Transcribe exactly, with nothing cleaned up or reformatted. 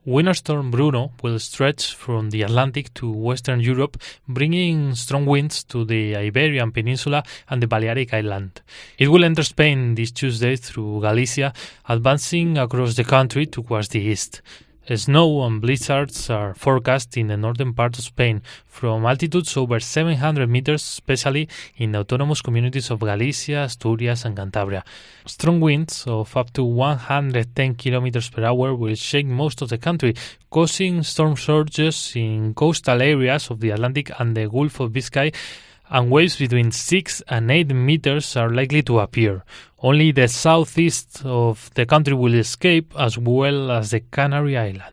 Winter storm Bruno will stretch from the Atlantic to Western Europe, bringing strong winds to the Iberian Peninsula and the Balearic Island. It will enter Spain this Tuesday through Galicia, advancing across the country towards the east. Snow and blizzards are forecast in the northern part of Spain, from altitudes over seven hundred meters, especially in the autonomous communities of Galicia, Asturias and Cantabria. Strong winds of up to one hundred ten kilometers per hour will shake most of the country, causing storm surges in coastal areas of the Atlantic and the Gulf of Biscay, and waves between six and eight meters are likely to appear. Only the southeast of the country will escape, as well as the Canary Islands.